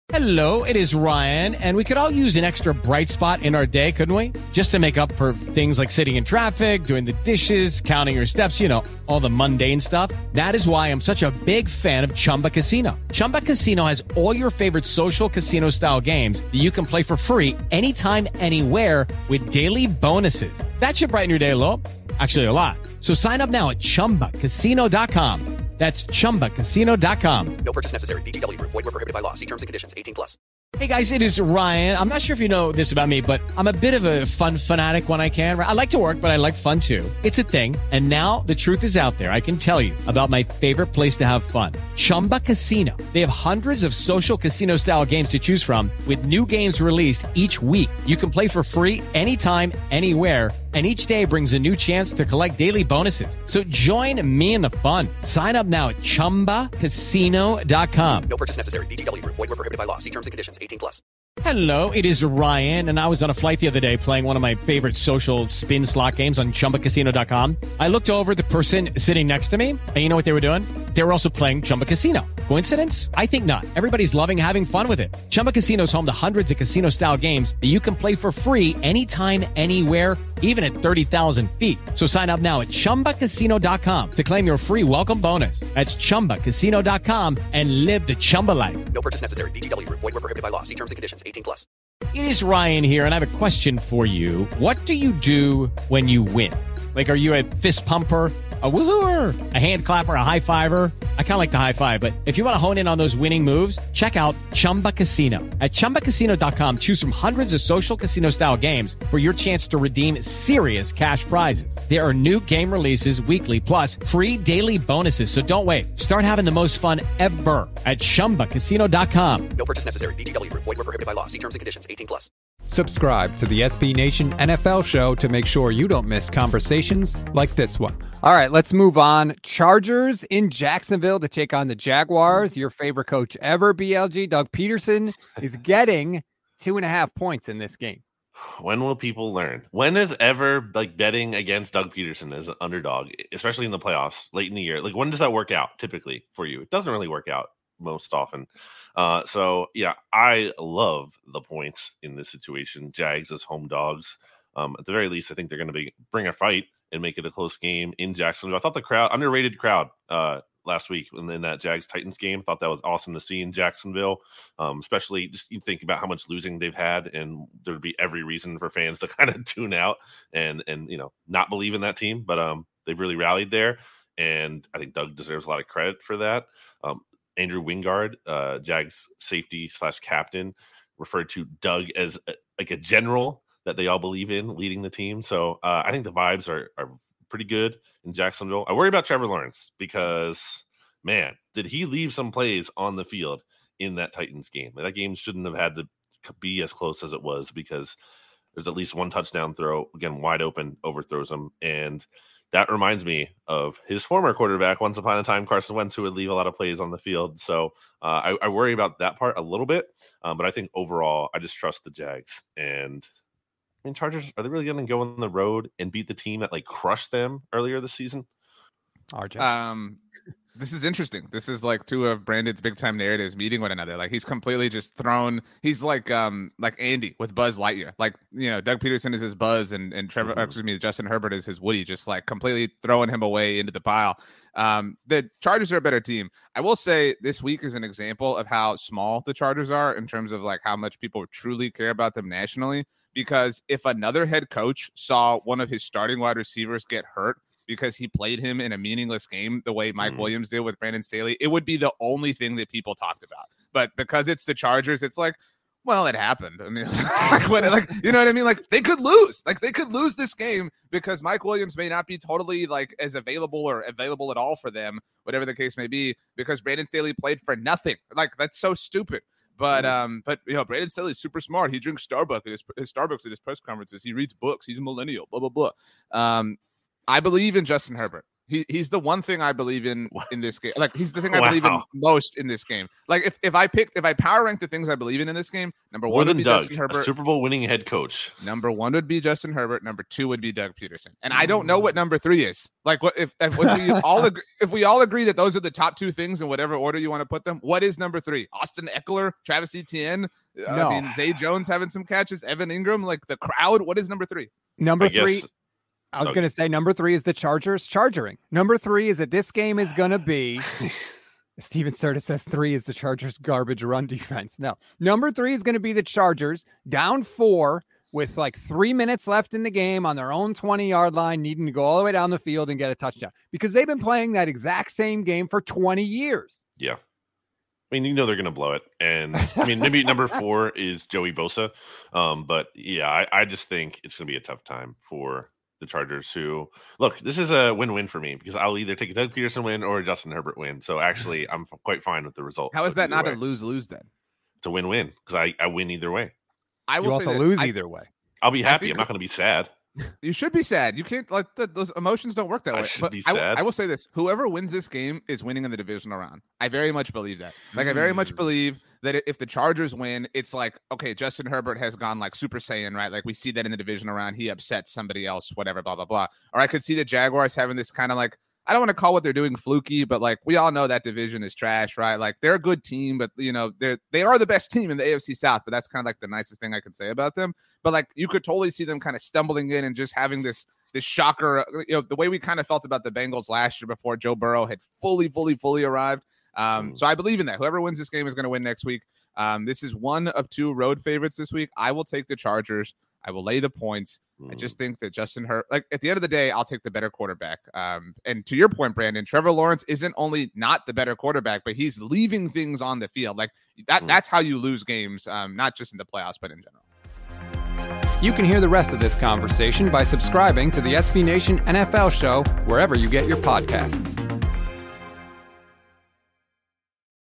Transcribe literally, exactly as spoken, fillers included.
Hello, it is Ryan, and we could all use an extra bright spot in our day, couldn't we? Just to make up for things like sitting in traffic, doing the dishes, counting your steps, you know, all the mundane stuff. That is why I'm such a big fan of Chumba Casino. Chumba Casino has all your favorite social casino-style games that you can play for free anytime, anywhere with daily bonuses. That should brighten your day a little. Actually, a lot. So sign up now at chumba casino dot com. That's chumba casino dot com. No purchase necessary. V G W. Void where prohibited by law. See terms and conditions. eighteen plus. Hey guys, it is Ryan. I'm not sure if you know this about me, but I'm a bit of a fun fanatic when I can. I like to work, but I like fun too. It's a thing. And now the truth is out there. I can tell you about my favorite place to have fun. Chumba Casino. They have hundreds of social casino style games to choose from with new games released each week. You can play for free anytime, anywhere. And each day brings a new chance to collect daily bonuses. So join me in the fun. Sign up now at chumba casino dot com. No purchase necessary. V G W. Void where prohibited by law. See terms and conditions. eighteen plus. Hello, it is Ryan, and I was on a flight the other day playing one of my favorite social spin slot games on chumba casino dot com. I looked over at the person sitting next to me, and you know what they were doing? They were also playing Chumba Casino. Coincidence? I think not. Everybody's loving having fun with it. Chumba Casino is home to hundreds of casino-style games that you can play for free anytime, anywhere, even at thirty thousand feet. So sign up now at chumba casino dot com to claim your free welcome bonus. That's chumba casino dot com and live the Chumba life. No purchase necessary. V G W. Void where prohibited by law. See terms and conditions. eighteen plus. It is Ryan here, and I have a question for you. What do you do when you win? Like, are you a fist pumper, a woohooer, a hand clapper, a high fiver? I kind of like the high five, but if you want to hone in on those winning moves, check out Chumba Casino. At chumba casino dot com, choose from hundreds of social casino-style games for your chance to redeem serious cash prizes. There are new game releases weekly, plus free daily bonuses, so don't wait. Start having the most fun ever at chumba casino dot com. No purchase necessary. V G W. Void where prohibited by law. See terms and conditions. eighteen plus. Subscribe to the S B Nation N F L show to make sure you don't miss conversations like this one. All right, let's move on. Chargers in Jacksonville to take on the Jaguars. Your favorite coach ever, B L G, Doug Peterson, is getting two and a half points in this game. When will people learn? When is ever like betting against Doug Peterson as an underdog, especially in the playoffs late in the year? Like, when does that work out typically for you? It doesn't really work out most often. Uh, so, yeah, I love the points in this situation. Jags as home dogs. Um, at the very least, I think they're going to be bring a fight and make it a close game in Jacksonville. I thought the crowd, underrated crowd uh, last week in, in that Jags-Titans game. I thought that was awesome to see in Jacksonville, um, especially just you think about how much losing they've had, and there would be every reason for fans to kind of tune out and, and you know, not believe in that team. But um, they've really rallied there, and I think Doug deserves a lot of credit for that. Um, Andrew Wingard, uh, Jags safety slash captain, referred to Doug as a, like a general that they all believe in leading the team. So uh, I think the vibes are, are pretty good in Jacksonville. I worry about Trevor Lawrence because, man, did he leave some plays on the field in that Titans game? That game shouldn't have had to be as close as it was because there's at least one touchdown throw, again, wide open, overthrows him. And that reminds me of his former quarterback, once upon a time, Carson Wentz, who would leave a lot of plays on the field. So uh, I, I worry about that part a little bit. Um, but I think overall, I just trust the Jags. And I mean, Chargers, are they really going to go on the road and beat the team that like crushed them earlier this season? R J. Um, this is interesting. This is like two of Brandon's big time narratives meeting one another. Like he's completely just thrown. He's like um like Andy with Buzz Lightyear. Like, you know, Doug Peterson is his Buzz and and Trevor, mm-hmm. excuse me, Justin Herbert is his Woody. Just like completely throwing him away into the pile. Um, the Chargers are a better team. I will say this week is an example of how small the Chargers are in terms of like how much people truly care about them nationally. Because if another head coach saw one of his starting wide receivers get hurt because he played him in a meaningless game the way Mike mm. Williams did with Brandon Staley, it would be the only thing that people talked about. But because it's the Chargers, it's like, well, it happened. I mean, like, when, like, you know what I mean? Like, they could lose. Like, they could lose this game because Mike Williams may not be totally, like, as available or available at all for them, whatever the case may be, because Brandon Staley played for nothing. Like, that's so stupid. But um, but you know, Brandon Staley is super smart. He drinks Starbucks at his, his Starbucks at his press conferences. He reads books. He's a millennial. Blah blah blah. Um, I believe in Justin Herbert. He he's the one thing I believe in What? in this game. Like he's the thing I Wow. believe in most in this game. Like if, if I picked if I power rank the things I believe in in this game, number More one would than be Doug, Justin a Herbert. Super Bowl winning head coach. Number one would be Justin Herbert. Number two would be Doug Peterson. And I don't know what number three is. Like what if, if we all agree, if we all agree that those are the top two things in whatever order you want to put them, what is number three? Austin Eckler, Travis Etienne, uh, No. I mean Zay Jones having some catches, Evan Ingram, like the crowd. What is number three? Number I three. guess- I was Okay. going to say number three is the Chargers chargering. Number three is that this game is going to be. Steven Serta says three is the Chargers garbage run defense. No, number three is going to be the Chargers down four with like three minutes left in the game on their own twenty yard line, needing to go all the way down the field and get a touchdown because they've been playing that exact same game for twenty years. Yeah. I mean, you know they're going to blow it. And I mean, maybe number four is Joey Bosa. Um, but yeah, I, I just think it's going to be a tough time for the Chargers who look, this is a win-win for me because I'll either take a Doug Peterson win or a Justin Herbert win. So actually I'm f- quite fine with the result. How is of that either not way. a lose-lose then? It's a win-win because I, I win either way. I You will also say this. lose I- either way. I'll be I happy. think- I'm not going to be sad. You should be sad. You can't like the, those emotions don't work that I way. should But be I w- sad. I will say this: whoever wins this game is winning in the divisional round. I very much believe that. Like I very much Mm. believe that i- if the Chargers win, it's like okay, Justin Herbert has gone like Super Saiyan, right? Like we see that in the divisional round. He upsets somebody else, whatever, blah blah blah. Or I could see the Jaguars having this kind of like. I don't want to call what they're doing fluky, but like we all know that division is trash, right? Like they're a good team, but you know they're they are the best team in the A F C South. But that's kind of like the nicest thing I can say about them. But like you could totally see them kind of stumbling in and just having this this shocker, you know, the way we kind of felt about the Bengals last year before Joe Burrow had fully, fully, fully arrived. Um, Mm. So I believe in that. Whoever wins this game is going to win next week. Um, this is one of two road favorites this week. I will take the Chargers. I will lay the points. I Mm. just think that Justin Herbert, like at the end of the day, I'll take the better quarterback. Um, and to your point, Brandon, Trevor Lawrence isn't only not the better quarterback, but he's leaving things on the field. Like that, Mm. that's how you lose games, um, not just in the playoffs, but in general. You can hear the rest of this conversation by subscribing to the S B Nation N F L show wherever you get your podcasts.